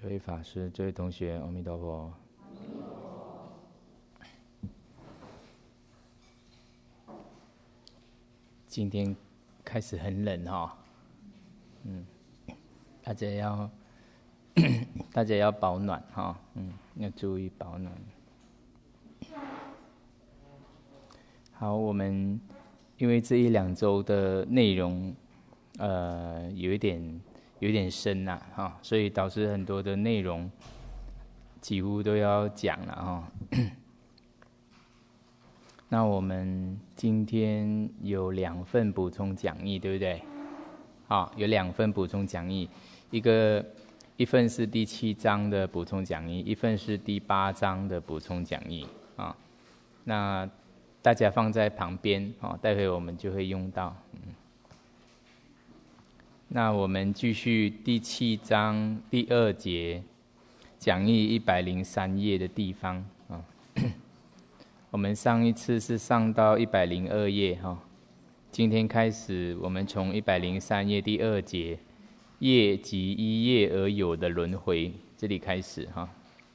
各位法师、这位同学，阿弥陀佛。今天开始很冷哈，大家要保暖哈，要注意保暖。好，我们因为这1-2周的内容，有一点深呐哈，所以导致很多的内容几乎都要讲了哈。那我们今天有2份补充讲义，对不对？好，有2份补充讲义，一份是第7章的补充讲义，一份是第8章的补充讲义啊。那大家放在旁边啊，待会我们就会用到。那我们继续第7章第2节，讲义103页的地方啊。我们上一次是上到102页哈，今天开始我们从103页第2节，业即依业而有的轮回这里开始哈。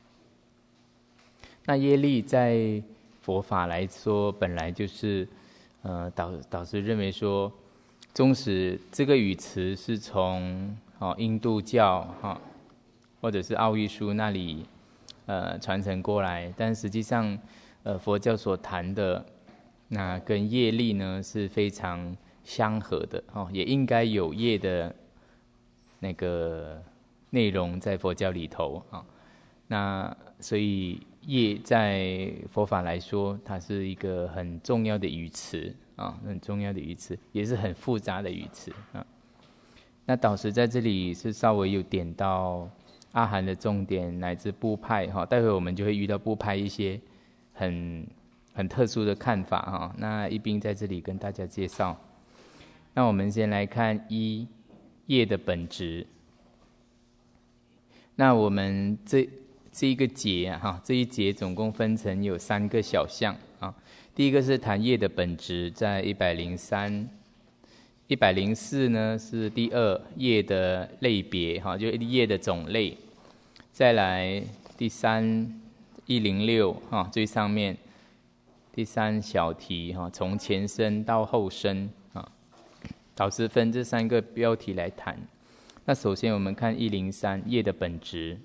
那业力在佛法来说，本来就是导师认为说，纵使这个语词是从印度教哈，或者是奥义书那里传承过来，但实际上佛教所谈的那跟业力呢是非常相合的哦，也应该有业的那个内容在佛教里头啊。那所以业在佛法来说，它是一个很重要的语词啊，很重要的语词，也是很复杂的语词啊。那导师在这里是稍微有点到阿含的重点乃至部派哈，待会我们就会遇到部派一些很特殊的看法哈，那一并在这里跟大家介绍。那我们先来看业的本质。那我们这一个节哈，这一节总共分成有3个小项啊。第一个是谈业的本质，在103、104呢是第2业的类别哈，就业的种类。再来第3。106哈，最上面第3小题哈，从前身到后身啊，导师分这3个标题来谈。那首先我们看103业的本质，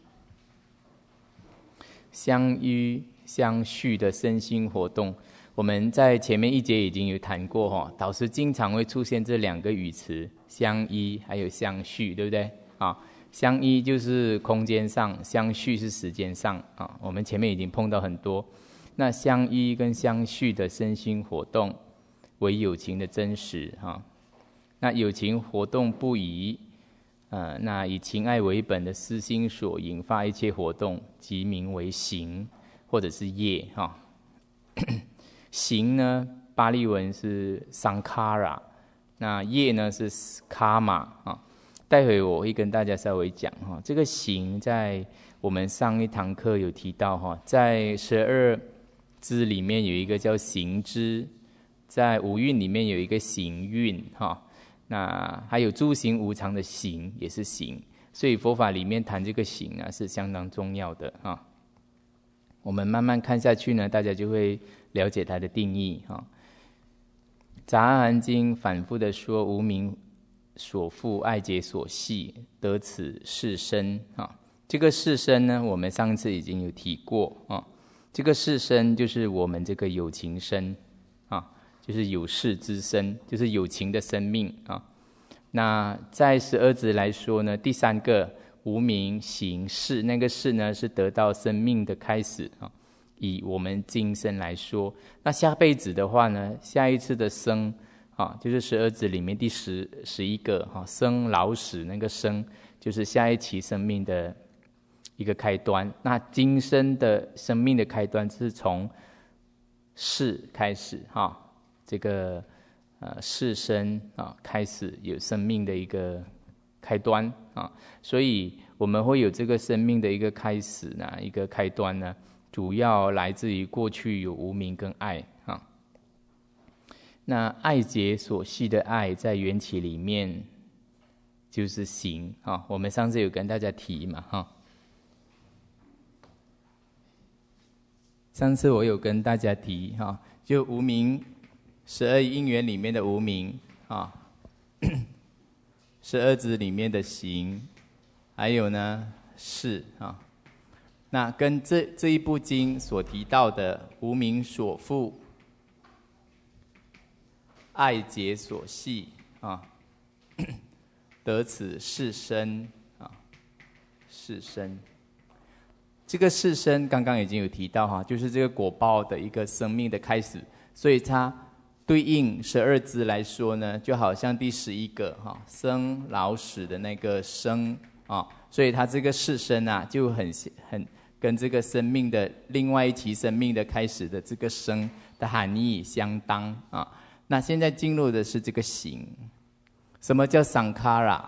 相依相续的身心活动，我们在前面1节已经有谈过哈，导师经常会出现这2个语词，相依还有相续，对不对啊？相依就是空间上，相续是时间上啊。我们前面已经碰到很多。那相依跟相续的身心活动，为有情的真实哈。那有情活动不移，那以情爱为本的私心所引发一切活动，即名为行或者是业哈。行呢，巴利文是 sankhara， 那业呢是 karma 啊。待会我会跟大家稍微讲哈，这个行在我们上一堂课有提到哈，在12支里面有一个叫行支，在五蕴里面有一个行蕴哈，那还有诸行无常的行也是行，所以佛法里面谈这个行啊是相当重要的哈。我们慢慢看下去呢，大家就会了解它的定义哈。杂阿含经反复的说无明所缚爱结所系，得此世身啊。这个世身呢，我们上次已经有提过啊。这个世身就是我们这个有情身啊，就是有事之身，就是有情的生命啊。那在12支来说呢，第3个无明行识，那个识呢是得到生命的开始啊。以我们今生来说，那下辈子的话呢，下一次的生。就是12支里面第11个生老死，那个生就是下一期生命的一个开端。那今生的生命的开端是从世开始这个世身开始有生命的一个开端所以我们会有这个生命的一个开始呢，一个开端呢，主要来自于过去有无明跟爱那爱结所系的爱，在缘起里面就是行我们上次有跟大家提嘛上次我有跟大家提哈，就无明12因缘里面的无明啊，12支里面的行，还有呢事啊。那跟这一部经所提到的无明所缚、爱结所系啊，得此世身啊，世身。这个世身刚刚已经有提到哈，就是这个果报的一个生命的开始，所以它对应12支来说呢，就好像第11个哈生老死的那个生啊，所以它这个世身啊就很跟这个生命的另外一期生命的开始的这个生的含义相当啊。那现在进入的是这个行。什么叫桑卡拉？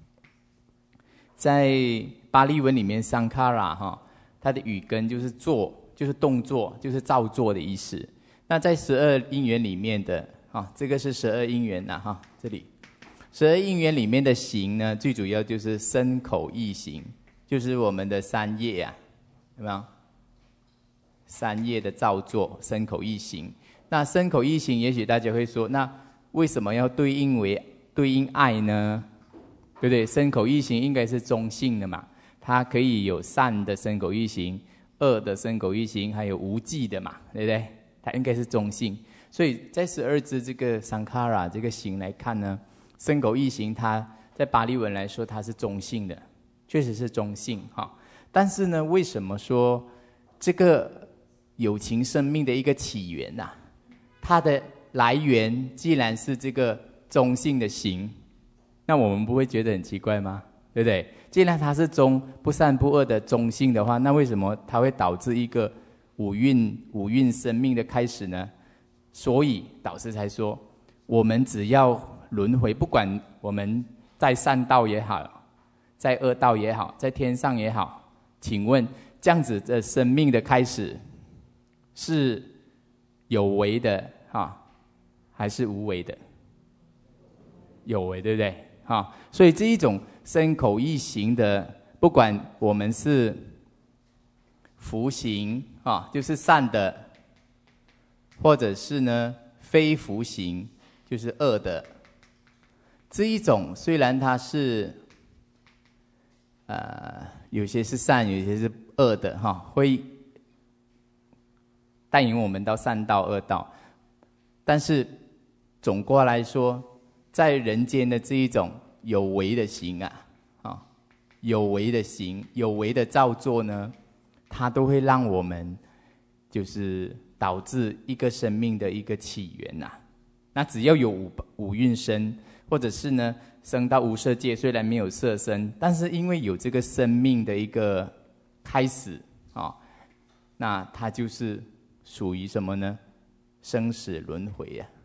在巴利文里面，桑卡拉哈，它的语根就是做，就是动作，就是造作的意思。那在12因缘里面的啊，这个是12因缘呐哈，这里12因缘里面的行呢，最主要就是身口意行，就是我们的三业啊。有没有三业的造作，身口意行？那身口意行，也许大家会说，那为什么要对应爱呢？对不对？身口意行应该是中性的嘛，它可以有善的身口意行，恶的身口意行，还有无记的嘛，对不对？它应该是中性。所以在12支这个桑卡拉这个行来看呢，身口意行它在巴利文来说它是中性的，确实是中性哈。但是呢，为什么说这个有情生命的一个起源啊，它的来源既然是这个中性的行，那我们不会觉得很奇怪吗？对不对？既然它是不善不恶的中性的话，那为什么它会导致一个五蕴生命的开始呢？所以导师才说，我们只要轮回，不管我们在善道也好，在恶道也好，在天上也好，请问这样子的生命的开始是有为的啊，还是无为的？有为，对不对？啊，所以这一种身口意行的，不管我们是福行啊，就是善的，或者是呢非福行，就是恶的，这一种虽然它是有些是善，有些是恶的哈，会带领我们到善道、恶道。但是总括来说，在人间的这一种有为的行啊，有为的行、有为的造作呢，它都会让我们就是导致一个生命的一个起源呐。那只要有五蕴生，或者是呢生到无色界，虽然没有色身，但是因为有这个生命的一个开始啊，那它就是属于什么呢？生死轮回啊，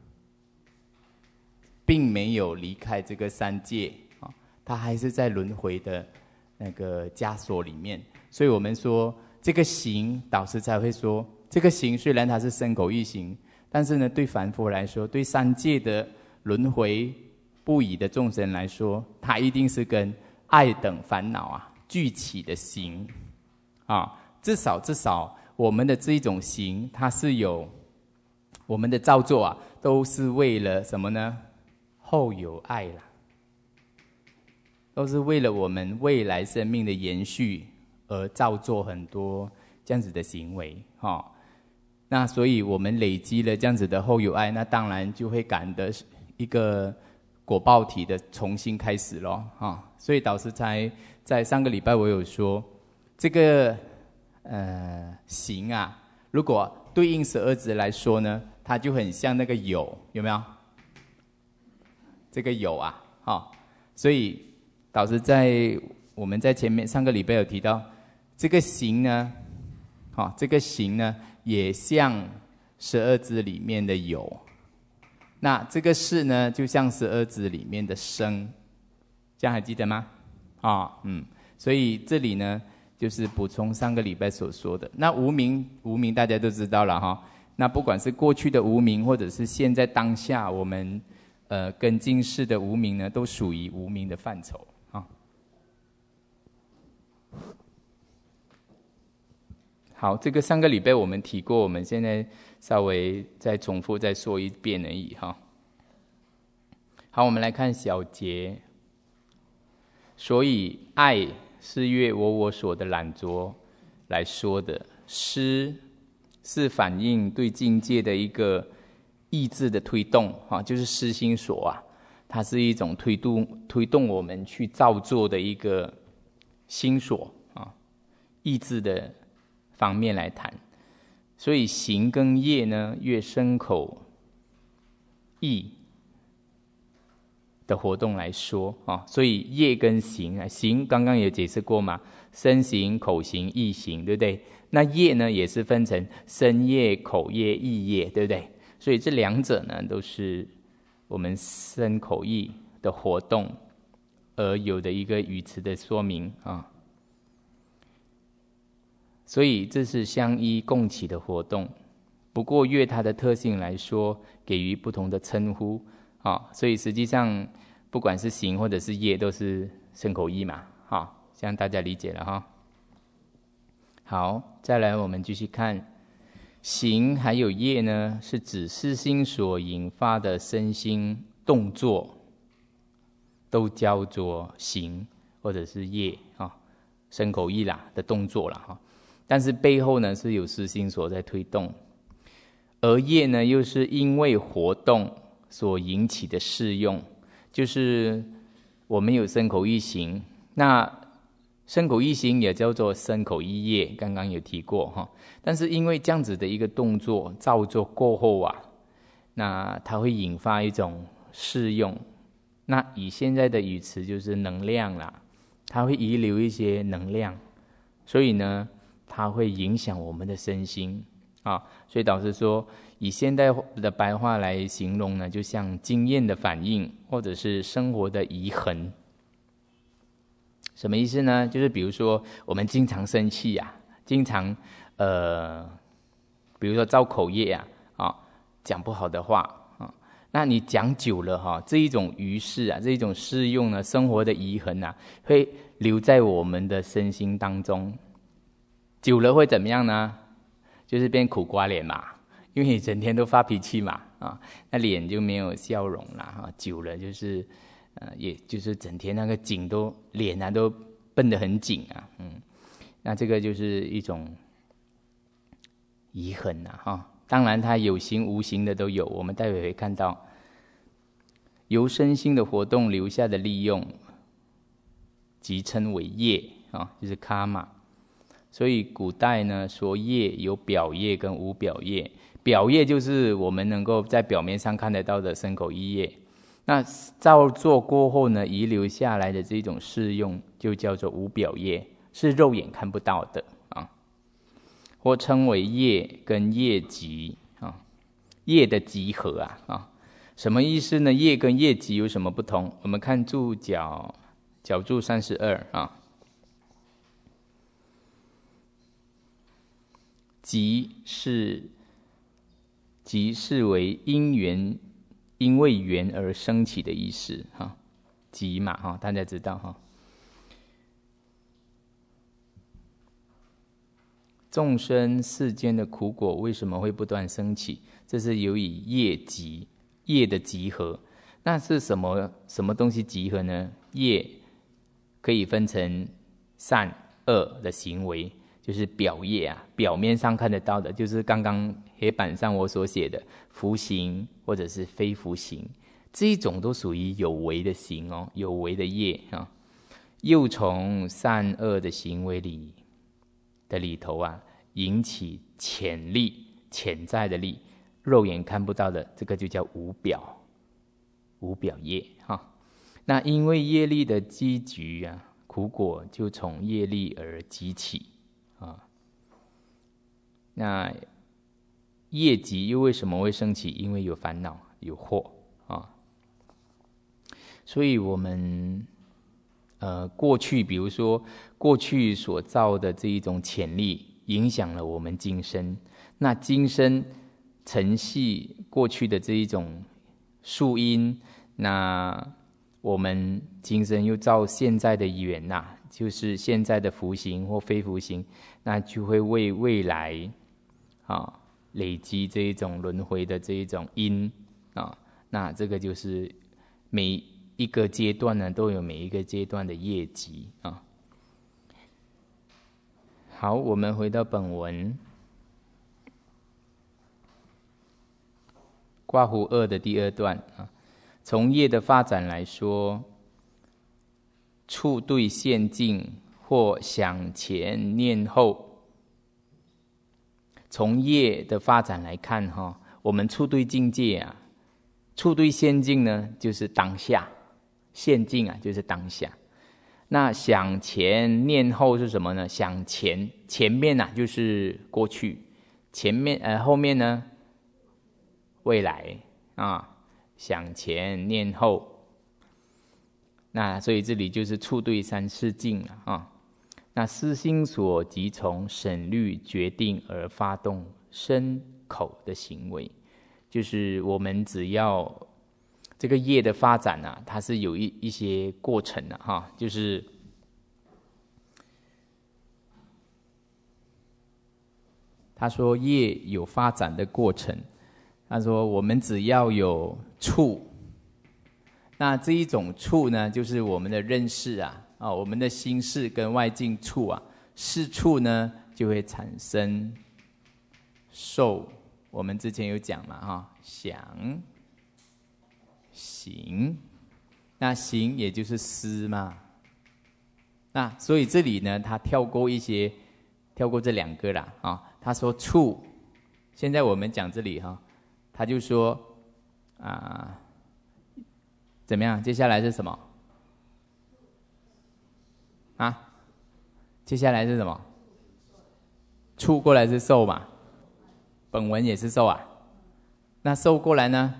并没有离开这个三界啊，它还是在轮回的那个枷锁里面。所以我们说这个行，导师才会说，这个行虽然它是身口意行，但是呢，对凡夫来说，对三界的轮回不已的众生来说，它一定是跟爱等烦恼啊聚起的行啊。至少我们的这一种行，它是有我们的造作啊，都是为了什么呢？后有爱啦，都是为了我们未来生命的延续而造作很多这样子的行为哈。那所以我们累积了这样子的后有爱，那当然就会感得一个果报体的重新开始咯哈。所以导师才在上个礼拜我有说，这个行啊，如果对应12支来说呢，它就很像那个有没有？这个有啊，所以导师我们在前面上个礼拜有提到，这个行呢，这个行呢也像12支里面的有，那这个事呢就像12支里面的生，这样还记得吗？所以这里呢就是补充上个礼拜所说的。那无明大家都知道了哈。那不管是过去的无明，或者是现在当下我们跟进式的无明呢，都属于无明的范畴啊。 好，这个上个礼拜我们提过，我们现在稍微再重复再说一遍而已哈。好，我们来看小节。所以爱是越我所的懒惰来说的，思是反映对境界的一个意志的推动啊，就是思心所啊，它是一种推动我们去造作的一个心所啊，意志的方面来谈。所以行跟业呢，越身口意的活动来说啊，所以业跟行啊，行刚刚也解释过嘛，身行、口行、意行，对不对？那业呢，也是分成身业、口业、意业，对不对？所以这两者呢，都是我们身口意的活动而有的一个语词的说明啊。所以这是相依共起的活动，不过越它的特性来说，给予不同的称呼啊。所以实际上，不管是行或者是业，都是身口意嘛，啊，这样大家理解了哈。好，再来我们继续看，行还有业呢，是指思心所引发的身心动作，都叫做行或者是业啊，身口意啦的动作啦哈。但是背后呢是有思心所在推动，而业呢又是因为活动所引起的事用，就是我们有身口意行，那身口意行也叫做身口意业，刚刚有提过哈。但是因为这样子的一个动作造作过后啊，那它会引发一种事用，那以现在的语词就是能量啦，它会遗留一些能量，所以呢它会影响我们的身心啊，所以导师说，以现代的白话来形容呢，就像经验的反应，或者是生活的遗痕。什么意思呢？就是比如说我们经常生气啊，经常比如说造口业啊，讲不好的话啊，那你讲久了哈，这一种于事啊，这一种事用呢，生活的遗痕啊，会留在我们的身心当中。久了会怎么样呢？就是变苦瓜脸嘛，因为你整天都发脾气嘛，啊，那脸就没有笑容了啊。久了就是，也就是整天那个脸啊都绷得很紧啊，那这个就是一种遗恨啊，哈。当然它有形无形的都有，我们待会会看到，由身心的活动留下的利用，即称为业啊，就是卡玛。所以古代呢说业有表业跟无表业，表业就是我们能够在表面上看得到的身口意业，那造作过后呢遗留下来的这种事用就叫做无表业，是肉眼看不到的啊，或称为业跟业集啊，业的集合啊，什么意思呢？业跟业集有什么不同？我们看注脚注32啊。集是为因为缘而生起的意思哈，集嘛哈，大家知道哈。众生世间的苦果为什么会不断升起？这是由于业的集合。那是什么东西集合呢？业可以分成善恶的行为。就是表业啊，表面上看得到的，就是刚刚黑板上我所写的福行或者是非福行，这一种都属于有为的行哦，有为的业啊。又从善恶的行为里头啊，引起潜在的力，肉眼看不到的，这个就叫无表业哈。那因为业力的积聚啊，苦果就从业力而激起。那业集又为什么会升起？因为有烦恼有惑啊，所以我们过去比如说过去所造的这一种潜力影响了我们今生，那今生承系过去的这一种树因，那我们今生又造现在的缘就是现在的福行或非福行，那就会为未来累积这一种轮回的这一种因那这个就是每一个阶段呢都有每一个阶段的业绩好，我们回到本文，括弧2的第2段从业的发展来说，处对现境或想前念后。从业的发展来看我们处对境界处对现境呢就是当下，现境就是当下。那想前念后是什么呢？想前，前面就是过去，后面呢未来想前念后。那所以这里就是处对三世境那思心所即从审虑决定而发动身口的行为，就是我们只要这个业的发展它是有一些过程的就是他说业有发展的过程，他说我们只要有处，那这一种处呢就是我们的认识我们的心识跟外境处事处呢就会产生受，我们之前有讲嘛想行，那行也就是思嘛。那所以这里呢他跳过这两个啦他说处，现在我们讲这里他就说怎么样？接下来是什么接下来是什么？处过来是受嘛，本文也是受那受过来呢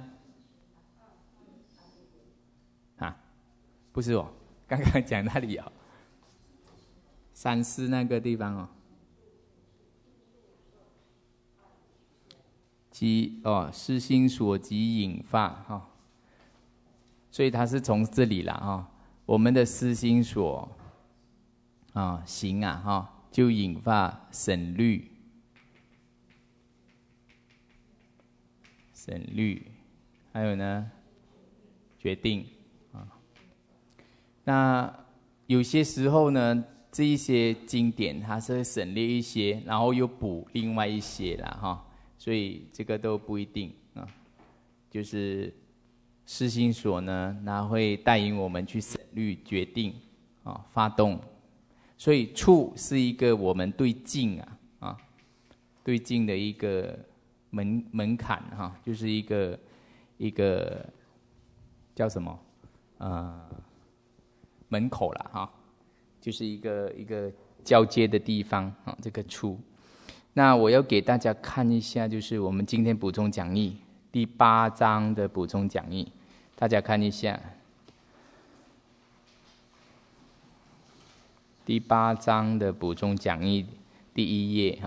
不是刚刚讲那里三思那个地方即思心所即引发所以它是从这里啦我们的思心所行就引发审虑，还有呢决定那有些时候呢这一些经典它是省略一些，然后又补另外一些啦所以这个都不一定就是思心所呢它会带引我们去审虑决定发动。所以处是一个我们对境对境的一个门槛就是一个叫什么门口啦就是一个交接的地方这个处。那我要给大家看一下，就是我们今天补充讲义第8章的补充讲义，大家看一下第8章的补充讲义第1页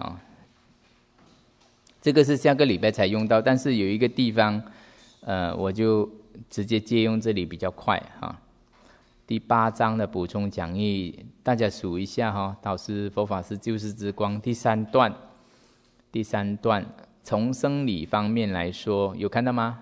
这个是下个礼拜才用到，但是有一个地方我就直接借用这里比较快第8章的补充讲义，大家数一下导师佛法师救世之光第3段，从生理方面来说，有看到吗？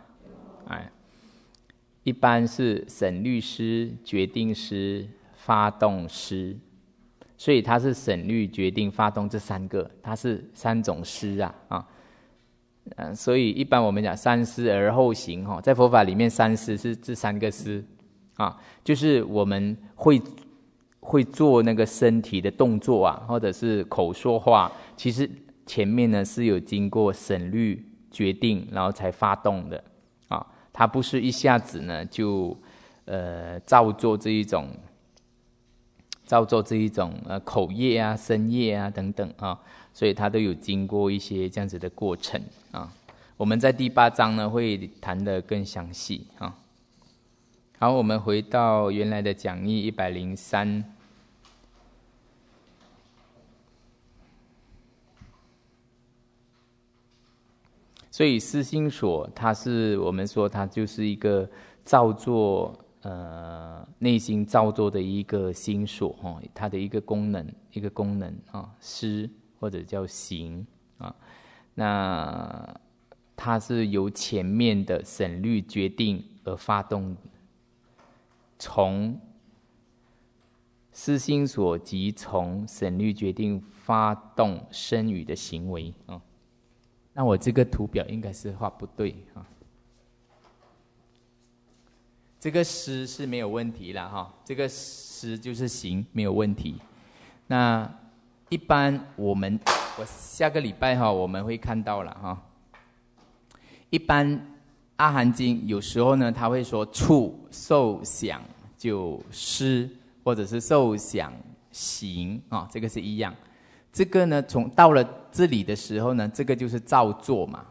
一般是审虑师、决定师、发动师，所以它是审虑、决定、发动这3个，它是3种师所以一般我们讲三思而后行在佛法里面三思是这3个思就是我们会做那个身体的动作或者是口说话，其实前面呢是有经过审虑决定然后才发动的它不是一下子呢就造作这一种口业身业等等所以它都有经过一些这样子的过程我们在第8章呢会谈得更详细好，我们回到原来的讲义103。所以思心所它是我们说它就是一个造作内心造作的一个心所它的一个功能思或者叫行那它是由前面的审虑决定而发动，从思心所及从审虑决定发动身语的行为那我这个图表应该是画不对这个思是没有问题啦这个思就是行没有问题。那一般我下个礼拜我们会看到了一般阿含经有时候呢，他会说触受想就思，或者是受想行这个是一样。这个呢，到了这里的时候呢，这个就是造作嘛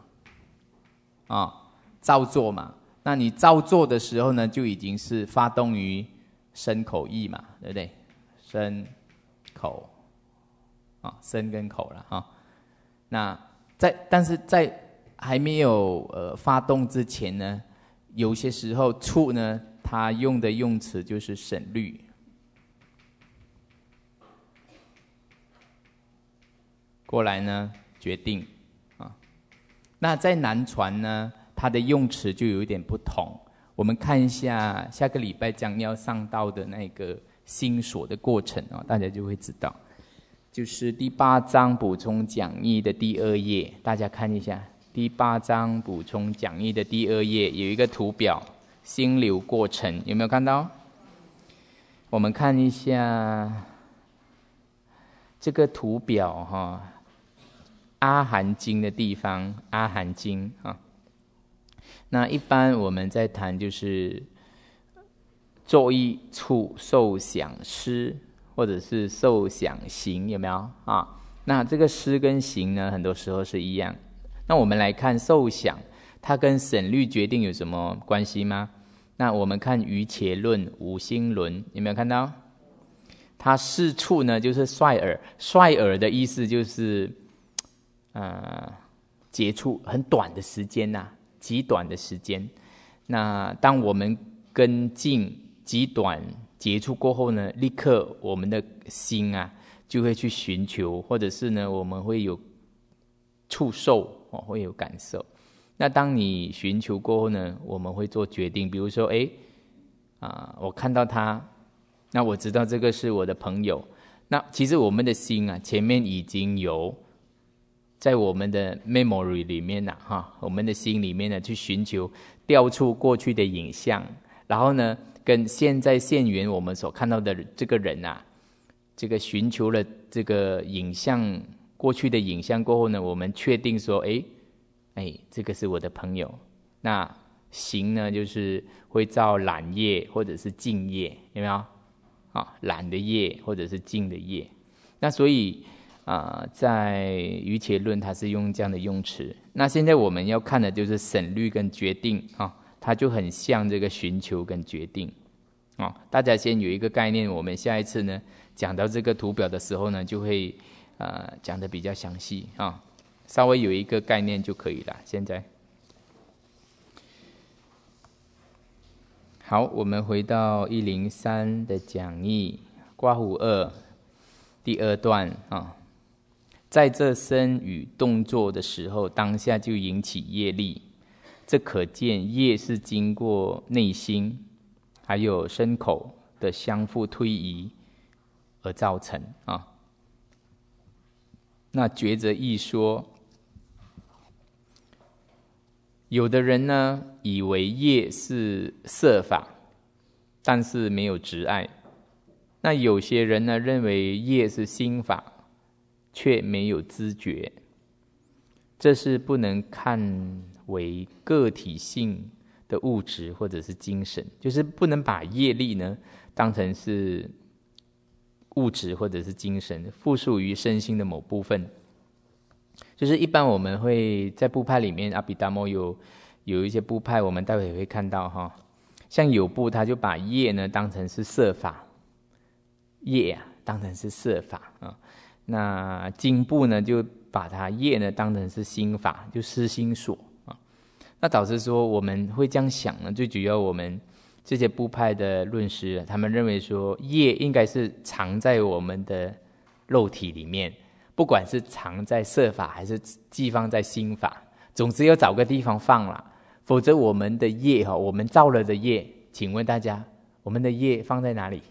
造作嘛。那你造作的时候呢，就已经是发动于身口意嘛，对不对？身口身跟口了那但是在还没有发动之前呢，有些时候触呢，它用的用词就是审虑。过来呢，决定那在南传呢，它的用词就有一点不同。我们看一下下个礼拜将要上到的那个心所的过程大家就会知道。就是第8章补充讲义的第2页，大家看一下。第8章补充讲义的第2页有一个图表，心流过程，有没有看到？我们看一下这个图表阿含经的地方，阿含经那一般我们在谈就是作意触受想思，或者是受想行，有没有那这个思跟行呢，很多时候是一样。那我们来看受想，它跟审虑决定有什么关系吗？那我们看瑜伽论五心论，有没有看到？它四处呢就是率尔，率尔的意思就是接触很短的时间极短的时间。那当我们跟进极短接触过后呢，立刻我们的心就会去寻求，或者是呢我们会有触受会有感受。那当你寻求过后呢，我们会做决定。比如说我看到他，那我知道这个是我的朋友。那其实我们的心前面已经有在我们的 memory 里面我们的心里面呢去寻求调出过去的影像，然后呢跟现在现缘我们所看到的这个人这个寻求了这个影像，过去的影像过后呢，我们确定说这个是我的朋友。那行呢就是会造染业或者是净业，有没有染的业或者是净的业。那所以在瑜伽论它是用这样的用词。那现在我们要看的就是审虑跟决定它就很像这个寻求跟决定大家先有一个概念，我们下一次呢讲到这个图表的时候呢，就会讲得比较详细稍微有一个概念就可以了。现在好，我们回到103的讲义刮胡2第2段在这身语动作的时候，当下就引起业力，这可见业是经过内心还有身口的相互推移而造成那觉者亦说，有的人呢以为业是色法，但是没有执爱。那有些人呢认为业是心法，却没有知觉。这是不能看为个体性的物质或者是精神，就是不能把业力呢当成是物质或者是精神，附属于身心的某部分。就是一般我们会在部派里面，阿毗达摩有一些部派，我们待会也会看到像有部他就把业呢当成是色法，业当成是色法那经部呢就把它业呢当成是心法，就思心所那导致说我们会这样想呢，最主要我们这些部派的论师，他们认为说业应该是藏在我们的肉体里面，不管是藏在色法还是寄放在心法，总之要找个地方放了，否则我们的业我们造了的业，请问大家，我们的业放在哪里？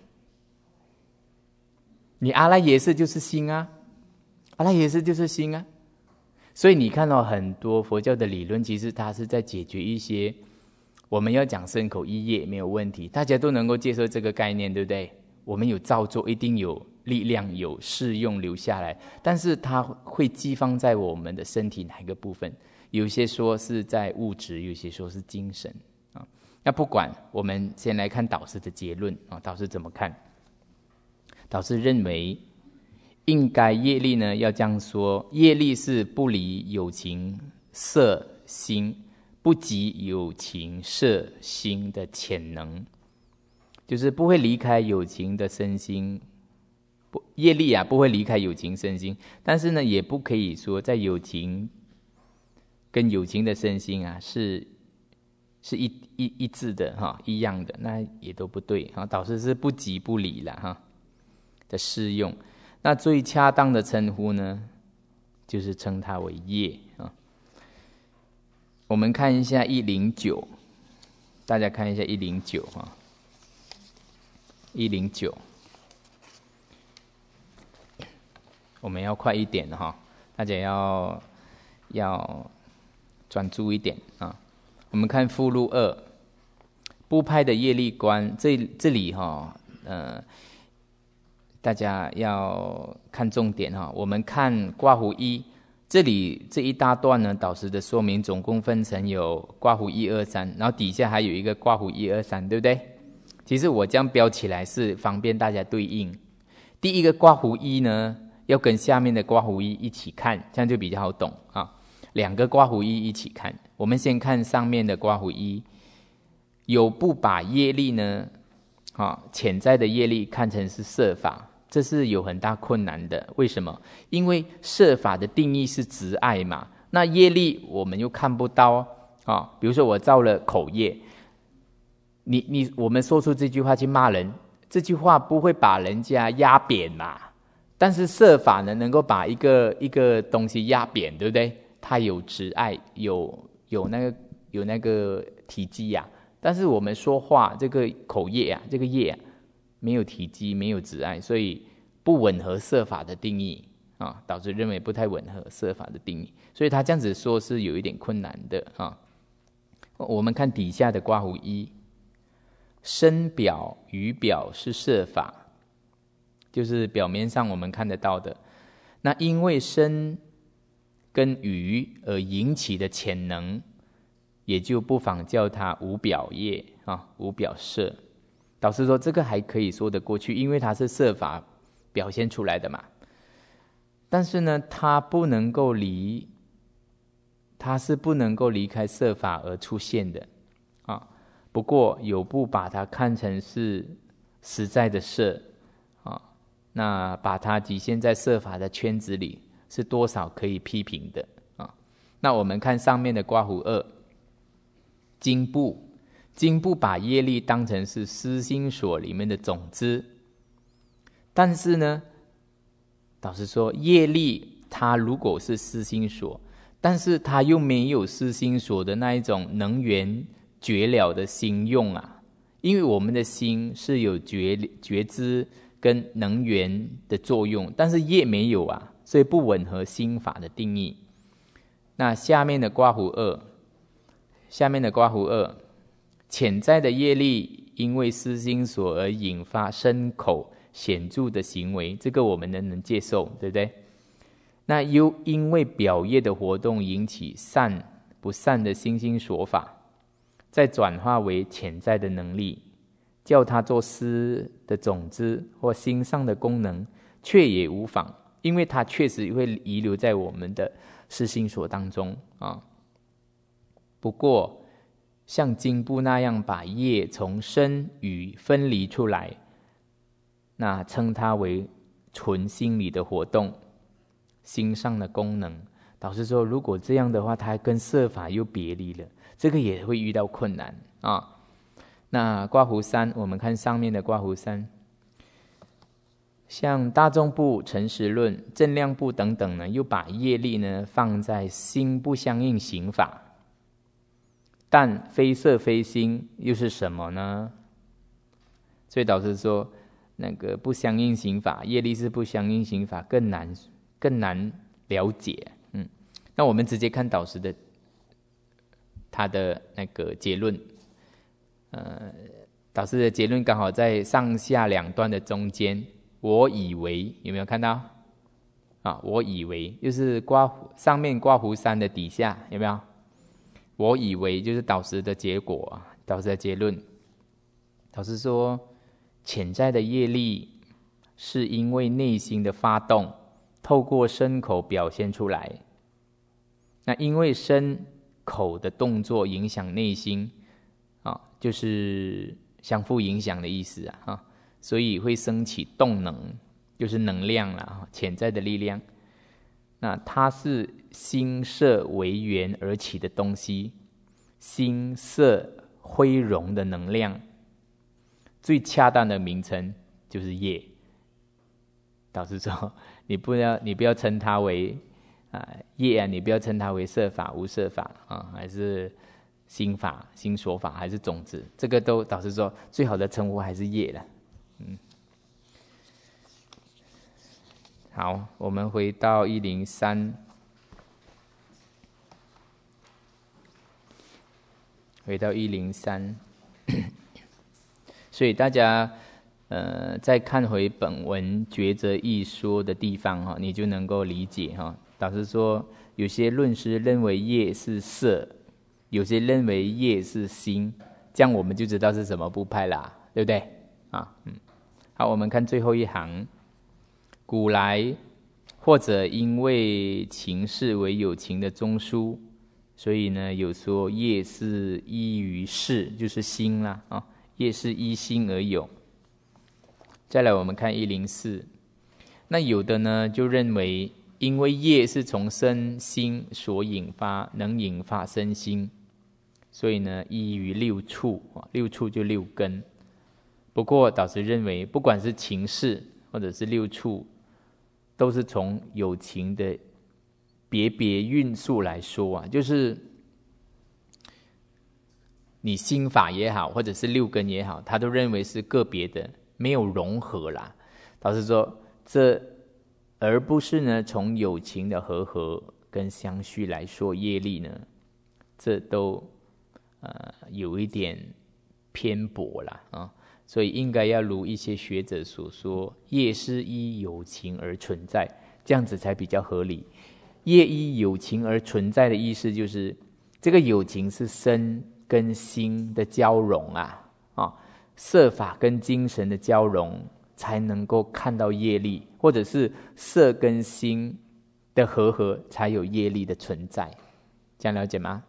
你阿赖耶识就是心啊，阿赖耶识就是心啊。所以你看到很多佛教的理论，其实它是在解决一些我们要讲身口意业没有问题，大家都能够接受这个概念，对不对？我们有造作，一定有力量，有适用留下来，但是它会寄放在我们的身体哪一个部分？有些说是在物质，有些说是精神啊。那不管，我们先来看导师的结论啊。导师怎么看？导师认为，应该业力呢要这样说：业力是不离有情色心，不及有情色心的潜能，就是不会离开有情的身心。业力不会离开有情身心，但是呢，也不可以说在有情跟有情的身心是一致的一样的，那也都不对导师是不即不离了的适用。那最恰当的称呼呢，就是称它为业我们看一下109，大家看一下109109，我们要快一点大家要专注一点我们看附录2，部派的业力观，这里大家要看重点我们看刮胡1，这里这一大段呢，导师的说明总共分成有刮胡1、2、3，然后底下还有一个刮胡1、2、3，对不对？其实我这样标起来是方便大家对应。第一个刮胡1呢，要跟下面的刮胡1一起看，这样就比较好懂两个刮胡1一起看。我们先看上面的刮胡1，有不把业力呢潜在的业力看成是色法，这是有很大困难的。为什么？因为色法的定义是执爱嘛，那业力我们又看不到比如说我造了口业，我们说出这句话去骂人，这句话不会把人家压扁嘛，但是色法呢，能够把一个东西压扁，对不对？它有执爱，有那个体积但是我们说话这个口业这个业没有体积，没有执爱，所以不吻合色法的定义导致认为不太吻合色法的定义，所以他这样子说是有一点困难的我们看底下的刮胡1，身表语表是色法，就是表面上我们看得到的。那因为身跟语而引起的潜能，也就不妨叫它无表业无表色。导师说这个还可以说得过去，因为它是色法表现出来的嘛。但是呢，它是不能够离开色法而出现的不过有不把它看成是实在的色那把它局限在色法的圈子里，是多少可以批评的那我们看上面的刮胡2，经部把业力当成是思心所里面的种子，但是呢，导师说业力它如果是思心所，但是它又没有思心所的那一种能源觉了的心用因为我们的心是有觉知跟能源的作用，但是业没有所以不吻合心法的定义。那下面的刮胡2，潜在的业力因为思心所而引发身口显著的行为，这个我们能接受，对不对？那又因为表业的活动引起善不善的心所法，再转化为潜在的能力，叫它做思的种子或心上的功能，却也无妨，因为它确实会遗留在我们的思心所当中不过像经部那样把业从身语分离出来，那称它为纯心理的活动，心上的功能。导师说如果这样的话，它跟色法又别离了，这个也会遇到困难那刮胡三，我们看上面的刮胡三，像大众部、诚实论、正量部等等呢，又把业力呢放在心不相应行法，但非色非心又是什么呢？所以导师说，那个不相应行法，业力是不相应行法，更难了解。那我们直接看导师的他的那个结论。导师的结论刚好在上下两段的中间。我以为有没有看到？我以为就是上面刮胡三的底下有没有？我以为就是导师的结果，导师的结论。导师说，潜在的业力是因为内心的发动，透过身口表现出来。那因为身口的动作影响内心，就是相互影响的意思啊，所以会升起动能，就是能量啦，潜在的力量。那它是心色为缘而起的东西，心色辉荣的能量，最恰当的名称就是业。导师说，你不要称它为业你不要称它为色法、无色法还是心法、心所法，还是种子，这个都导师说最好的称呼还是业了。好，我们回到103，所以大家再看回本文抉择一说的地方你就能够理解导师说，有些论师认为业是色，有些认为业是心，这样我们就知道是什么部派啦，对不对？好，我们看最后一行。古来或者因为情事为有情的中枢，所以呢有说业是依于事，就是心啦业是依心而有。再来我们看104，那有的呢就认为，因为业是从身心所引发，能引发身心，所以呢依于六处，六处就六根。不过导师认为，不管是情事或者是六处，都是从有情的别运数来说就是你心法也好，或者是六根也好，他都认为是个别的，没有融合啦。导师说，这而不是呢从有情的和跟相续来说业力呢，这都有一点偏颇啦所以应该要如一些学者所说，业是依有情而存在，这样子才比较合理。业依有情而存在的意思就是，这个有情是身跟心的交融色法跟精神的交融，才能够看到业力，或者是色跟心的和才有业力的存在。这样了解吗？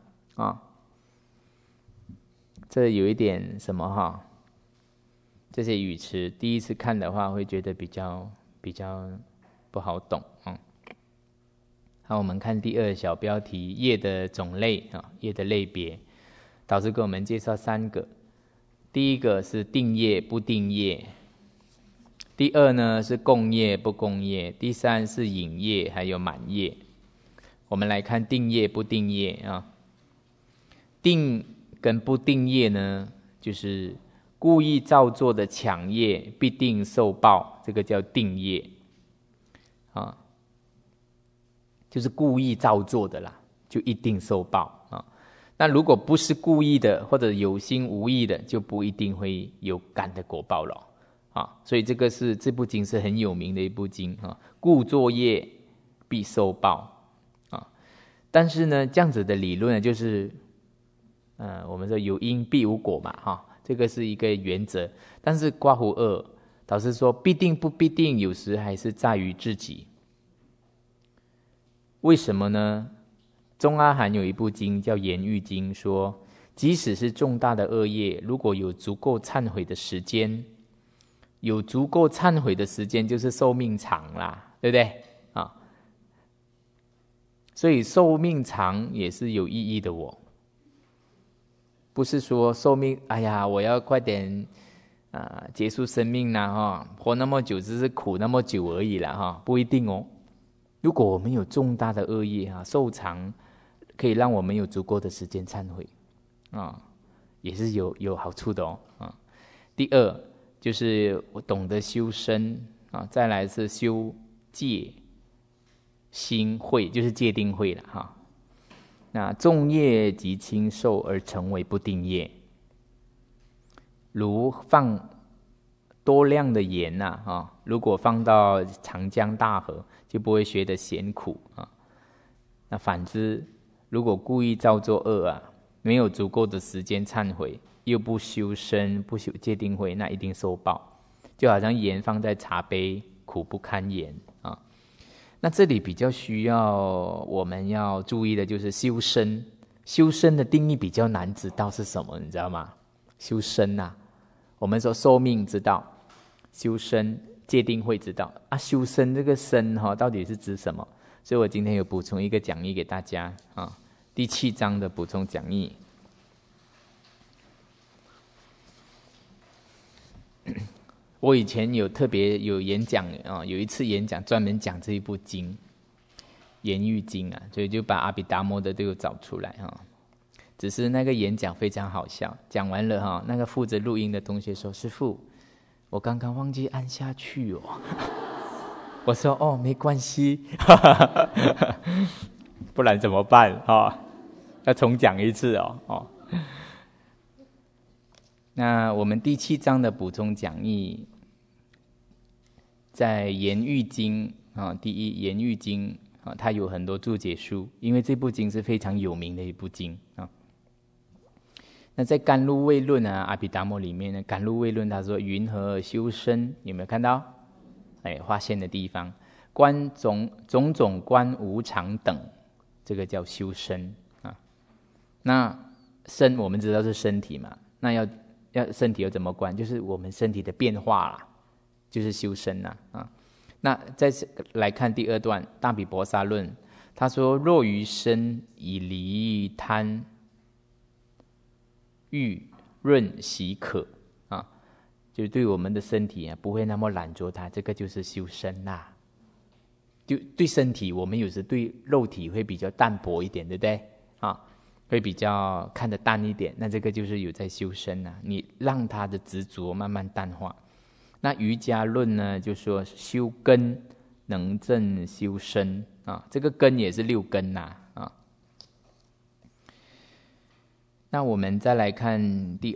这有一点什么这些语词第一次看的话会觉得比较不好懂好，我们看第二小标题，业的种类业的类别。导师给我们介绍3个，第一个是定业不定业，第二呢是共业不共业，第三是引业还有满业。我们来看定业不定业定跟不定业呢，就是故意造作的抢业必定受报，这个叫定业就是故意造作的啦，就一定受报那如果不是故意的，或者有心无意的，就不一定会有感的果报了所以这部经是很有名的一部经故作业必受报但是呢，这样子的理论就是我们说有因必无果嘛这个是一个原则。但是刮胡二导师说，必定不必定，有时还是在于自己。为什么呢？中阿含有一部经叫言喻经，说即使是重大的恶业，如果有足够忏悔的时间，就是寿命长啦，对不对所以寿命长也是有意义的不是说寿命，哎呀，我要快点结束生命啦哈，活那么久只是苦那么久而已啦哈，不一定哦。如果我们有重大的恶业哈，寿长可以让我们有足够的时间忏悔也是有好处的哦第二就是我懂得修身再来是修戒心慧，就是戒定慧了哈。那重业及轻受而成为不定业，如放多量的盐如果放到长江大河，就不会觉得咸苦那反之，如果故意造作恶没有足够的时间忏悔，又不修身，不修戒定慧，那一定受报。就好像盐放在茶杯，苦不堪言那这里比较需要我们要注意的就是修身。修身的定义比较难知道是什么，你知道吗？修身我们说寿命知道，修身戒定慧知道修身这个身到底是指什么？所以我今天有补充一个讲义给大家第7章的补充讲义。我以前有特别有演讲有一次演讲专门讲这一部经言喻经所以就把阿毗达摩的都有找出来只是那个演讲非常好笑，讲完了那个负责录音的同学说：“师父，我刚刚忘记按下去哦。”我说：“没关系，不然怎么办要重讲一次那我们第7章的补充讲义，在言喻经第一言喻经它有很多注解书，因为这部经是非常有名的一部经那在甘露味论阿毗达摩里面呢，甘露味论他说云何修身，有没有看到划线的地方？观种种观无常等，这个叫修身那身我们知道是身体嘛，那要身体要怎么观？就是我们身体的变化啦，就是修身那再来看第2段大毗婆沙论，他说若于身以离贪欲润习渴就对我们的身体不会那么懒惰它，这个就是修身啦。就对身体，我们有时对肉体会比较淡薄一点，对不对会比较看得淡一点，那这个就是有在修身你让他的执着慢慢淡化。那瑜伽论呢，就说修根能正修身这个根也是6根那我们再来看第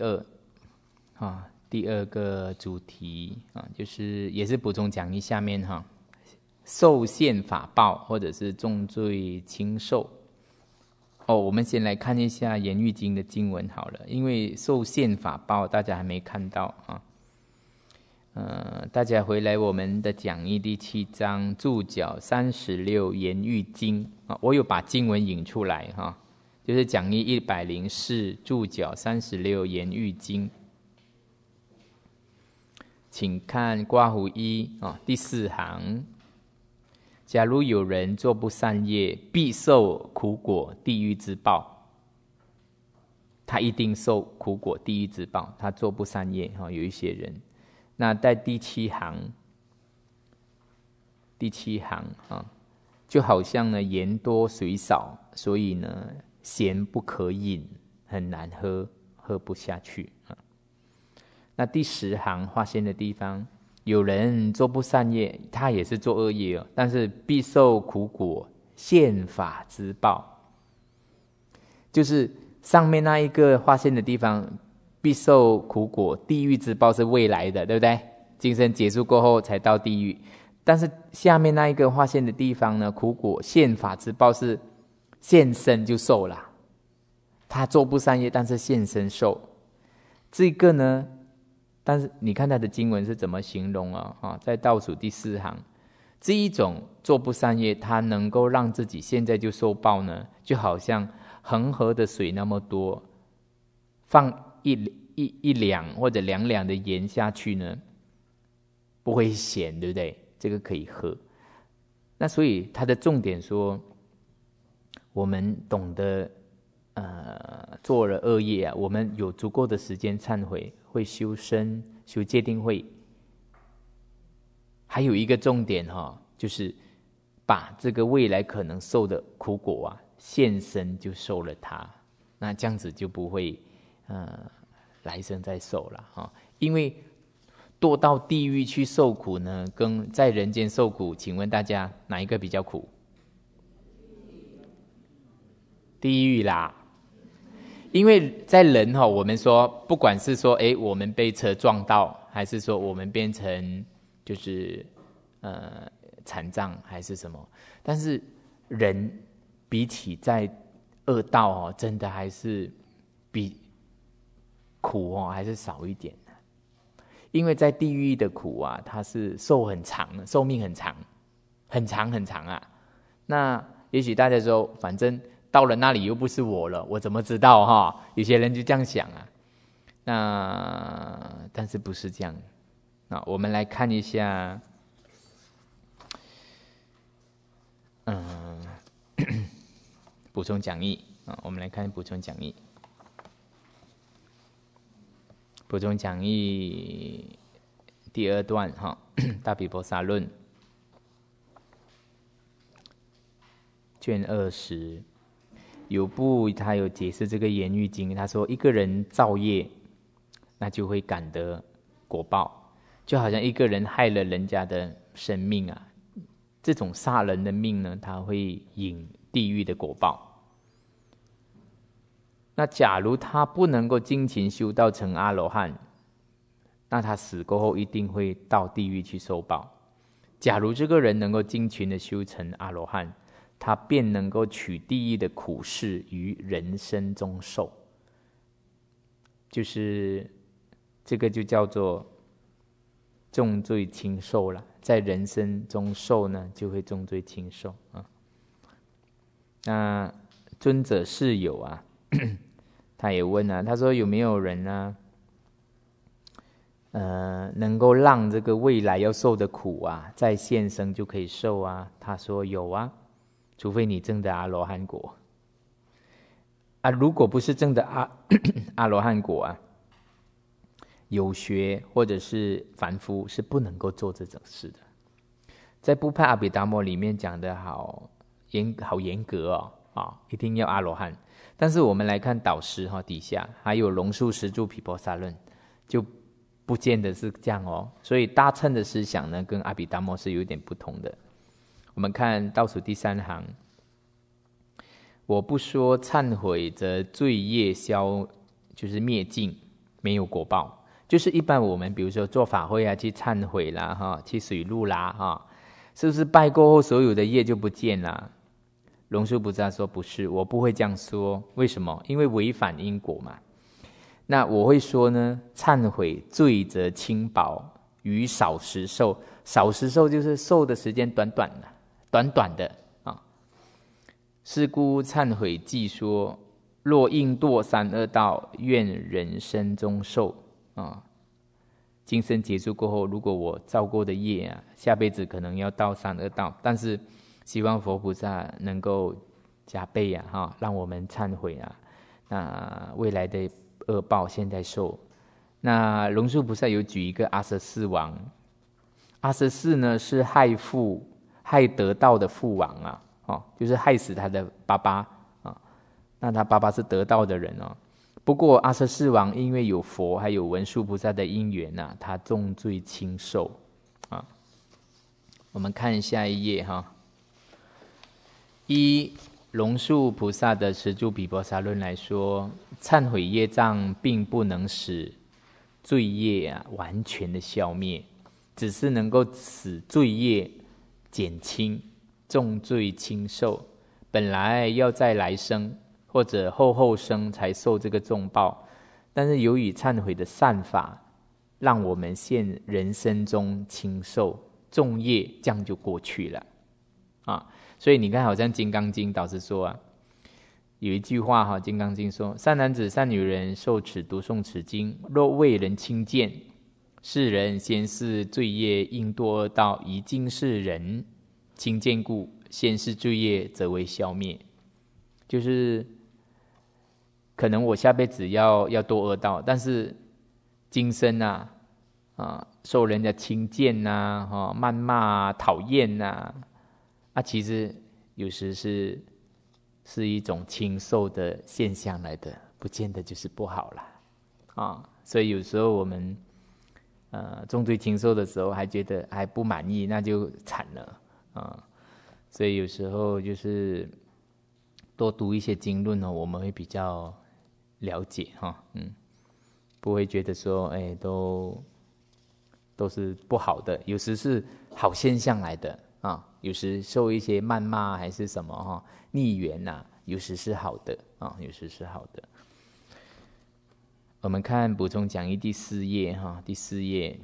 二个主题就是也是补充讲义下面受限法报或者是重罪轻受我们先来看一下言喻经的经文好了，因为受限法报大家还没看到大家回来我们的讲义第7章注脚36言喻经我有把经文引出来就是讲义104注脚36言喻经，请看括弧1第4行。假如有人做不善业，必受苦果地狱之报。他一定受苦果地狱之报，他做不善业有一些人。那在第7行就好像呢盐多水少，所以呢咸不可饮，很难喝，喝不下去那第10行划线的地方，有人做不善业，他也是做恶业但是必受苦果宪法之报。就是上面那一个划线的地方，必受苦果地狱之报是未来的，对不对？今生结束过后才到地狱。但是下面那一个划线的地方呢，苦果宪法之报是现身就受了，他做不善业，但是现身受。这个呢，但是你看他的经文是怎么形容在倒数第4行，这一种做不善业，他能够让自己现在就受报呢，就好像恒河的水那么多，放一两或者2两的盐下去呢，不会咸，对不对？这个可以喝。那所以他的重点说，我们懂得做了恶业啊，我们有足够的时间忏悔，会修身、修戒定慧。还有一个重点就是把这个未来可能受的苦果啊，现身就受了它，那这样子就不会来生再受了因为堕到地狱去受苦呢，跟在人间受苦，请问大家哪一个比较苦？地狱啦。因为在人我们说不管是说我们被车撞到，还是说我们变成就是残障还是什么，但是人比起在恶道真的还是比苦还是少一点。因为在地狱的苦啊，它是寿命很长很长很长啊。那也许大家说反正到了那里又不是我了，我怎么知道有些人就这样想啊。那但是不是这样。那我们来看一下补充讲义我们来看补充讲义。补充讲义第2段大毗婆沙论卷20有部他有解释这个言语经，他说一个人造业，那就会感得果报，就好像一个人害了人家的生命啊，这种杀人的命呢，他会引地狱的果报。那假如他不能够精勤修道成阿罗汉，那他死过后一定会到地狱去受报。假如这个人能够精勤的修成阿罗汉，他便能够取地狱的苦事于人生中受，就是这个就叫做重罪轻受了，在人生中受呢，就会重罪轻受那尊者释有啊，他也问他说有没有人能够让这个未来要受的苦啊，在现生就可以受啊？他说有啊。除非你证的阿罗汉果如果不是证的阿罗汉果有学或者是凡夫是不能够做这种事的。在部派阿毗达摩里面讲的好严格一定要阿罗汉。但是我们来看导师底下还有龙树十住毗婆沙论，就不见得是这样所以大乘的思想呢，跟阿毗达摩是有点不同的。我们看倒数第3行，我不说忏悔则罪业就是灭尽，没有果报。就是一般我们比如说做法会去忏悔啦去水路啦是不是拜过后所有的业就不见了？龙树菩萨说不是，我不会这样说。为什么？因为违反因果嘛。那我会说呢，忏悔罪则轻薄，于少时受。少时受就是受的时间短短的是故忏悔记说，若应堕三恶道，愿人生中受今生结束过后，如果我造过的业下辈子可能要到三恶道，但是希望佛菩萨能够加倍让我们忏悔那未来的恶报现在受。那龙树菩萨有举一个阿阇世王，阿阇世呢是害得道的父王就是害死他的爸爸那他爸爸是得道的人不过阿阇世王因为有佛还有文殊菩萨的因缘他重罪轻受我们看下一页依龙树菩萨的十住毗婆沙论来说，忏悔业障并不能使罪业完全的消灭，只是能够使罪业减轻，重罪轻受。本来要在来生或者后生才受这个重报，但是由于忏悔的善法，让我们现人生中轻受，重业这样就过去了所以你看，好像《金刚经》导师说有一句话《金刚经》说：善男子善女人受持读诵此经，若为人轻贱，是人先世罪业应堕恶道，以今世人轻贱故，先世罪业则为消灭。就是可能我下辈子要堕恶道，但是今生受人家轻贱谩骂讨厌其实有时是一种轻受的现象来的，不见得就是不好啦所以有时候我们重罪轻受的时候还觉得还不满意，那就惨了所以有时候就是多读一些经论我们会比较了解不会觉得说都是不好的，有时是好现象来的有时受一些谩骂还是什么逆缘有时是好的有时是好的。我们看补充讲义第4页第4页，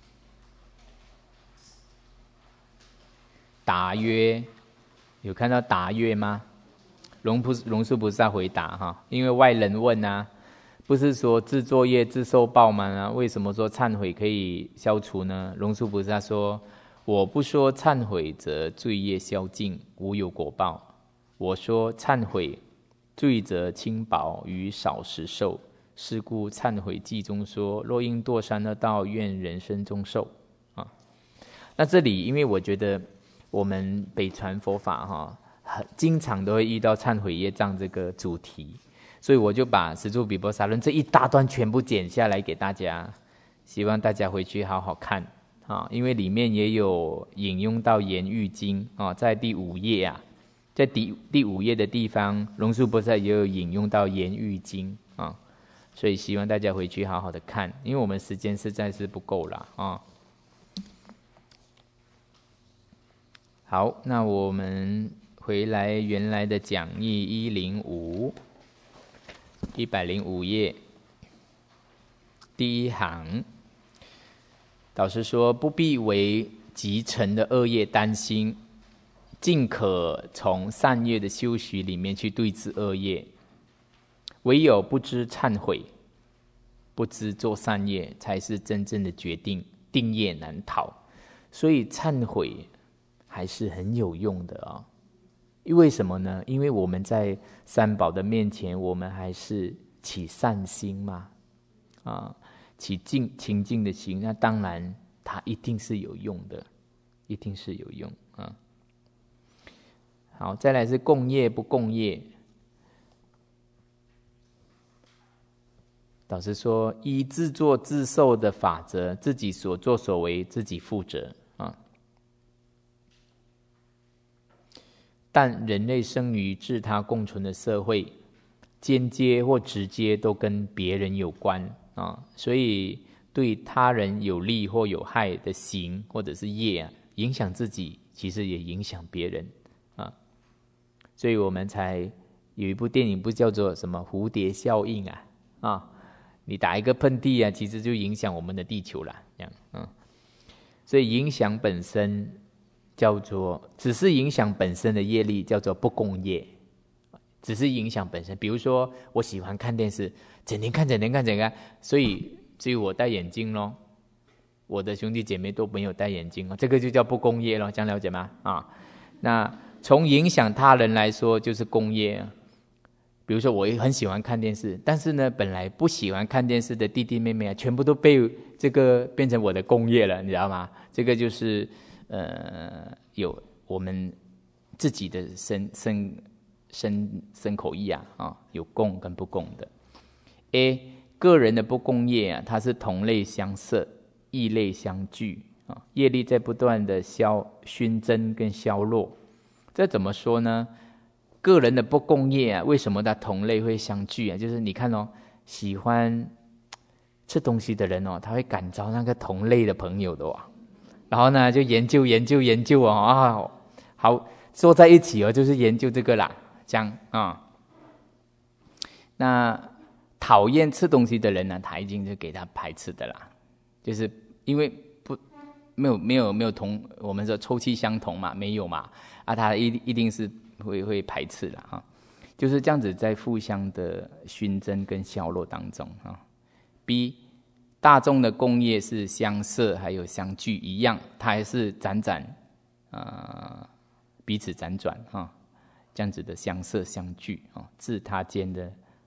答曰，有看到答曰吗？龙树菩萨回答因为外人问不是说自作业自受报吗？为什么说忏悔可以消除呢？龙树菩萨说：我不说忏悔则罪业消尽，无有果报；我说忏悔，罪则轻薄，于少时受。是故忏悔记中说：若应堕三恶道，愿人生中受那这里因为我觉得我们北传佛法经常都会遇到忏悔业障这个主题，所以我就把《十住比波沙论》这一大段全部剪下来给大家，希望大家回去好好看因为里面也有引用到言喻经在第5页在第5页的地方，龙树菩萨也有引用到言喻经所以希望大家回去好好的看，因为我们时间实在是不够了好，那我们回来原来的讲义105页第1行，导师说：不必为集成的恶业担心，尽可从善业的修习里面去对治恶业。唯有不知忏悔，不知做善业，才是真正的决定，定业难逃。所以忏悔还是很有用的因为什么呢？因为我们在三宝的面前，我们还是起善心嘛起清净的心，那当然它一定是有用的，一定是有用好，再来是共业不共业。导师说：依自作自受的法则，自己所作所为自己负责但人类生于自他共存的社会，间接或直接都跟别人有关所以对他人有利或有害的行或者是业影响自己，其实也影响别人所以我们才有一部电影不叫做什么蝴蝶效应你打一个喷嚏其实就影响我们的地球了这样所以影响本身叫做，只是影响本身的业力叫做不共业，只是影响本身。比如说我喜欢看电视，整天看，所以我戴眼镜咯，我的兄弟姐妹都没有戴眼镜这个就叫不共业咯，这样了解吗那从影响他人来说就是共业比如说我也很喜欢看电视，但是呢本来不喜欢看电视的弟弟妹妹全部都被这个变成我的共业了，你知道吗？这个就是有我们自己的身口意有共跟不共的。个人的不共业它是同类相摄，异类相聚业力在不断的熏蒸跟消落。这怎么说呢？个人的不共业为什么它同类会相聚就是你看喜欢吃东西的人他会感召那个同类的朋友的然后呢就研究好坐在一起就是研究这个啦，这样那讨厌吃东西的人呢，他已经是给他排斥的啦，就是因为没有同我们说臭气相同嘛，没有嘛他一定是会排斥的就是这样子在互相的熏蒸跟消落当中B 大众的共业是相摄还有相聚一样，它还是彼此辗转这样子的相摄相聚自他间的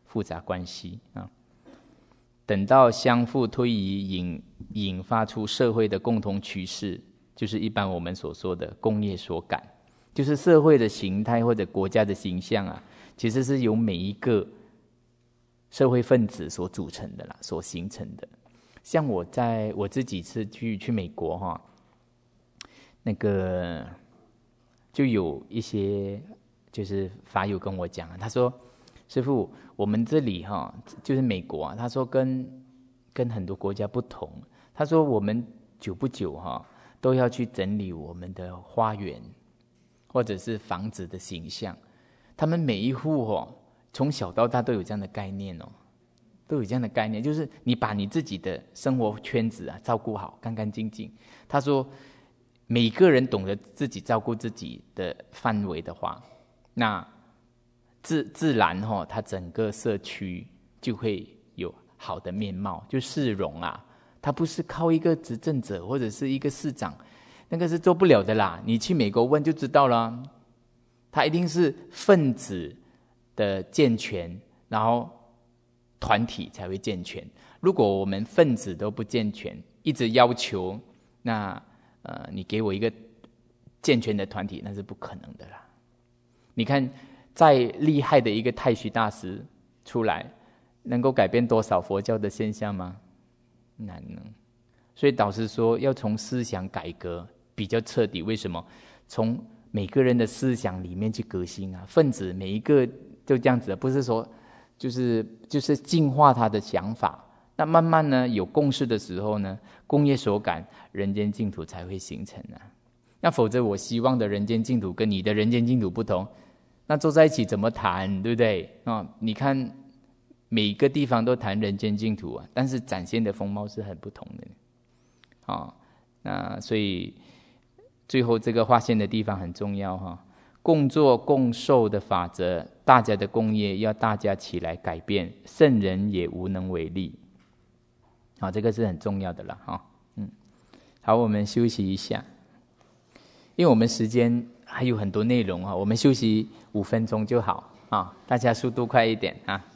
复杂关系啊。等到相互推移引发出社会的共同趋势，就是一般我们所说的工业所感，就是社会的形态或者国家的形象啊，其实是由每一个社会分子所组成的啦，所形成的。像我自己是去美国哈，那个就有一些就是法友跟我讲，他说师父，我们这里哈就是美国啊，他说跟很多国家不同，他说我们久不久哈都要去整理我们的花园或者是房子的形象，他们每一户哦从小到大都有这样的概念哦。都有这样的概念，就是你把你自己的生活圈子啊照顾好，干干净净。他说，每个人懂得自己照顾自己的范围的话，那自然他整个社区就会有好的面貌，就市容啊。他不是靠一个执政者或者是一个市长，那个是做不了的啦。你去美国问就知道了，他一定是分子的健全，然后团体才会健全。如果我们分子都不健全，一直要求那你给我一个健全的团体，那是不可能的啦。你看再厉害的一个太虚大师出来，能够改变多少佛教的现象吗？难呢。所以导师说要从思想改革比较彻底。为什么？从每个人的思想里面去革新啊。分子每一个就这样子，不是说就是净化他的想法。那慢慢呢有共识的时候呢，工业所感，人间净土才会形成啊。那否则我希望的人间净土跟你的人间净土不同，那坐在一起怎么谈，对不对你看每个地方都谈人间净土啊，但是展现的风貌是很不同的那所以最后这个划线的地方很重要共作共受的法则，大家的共业要大家起来改变，圣人也无能为力这个是很重要的了好，我们休息一下，因为我们时间还有很多内容我们休息5分钟就好大家速度快一点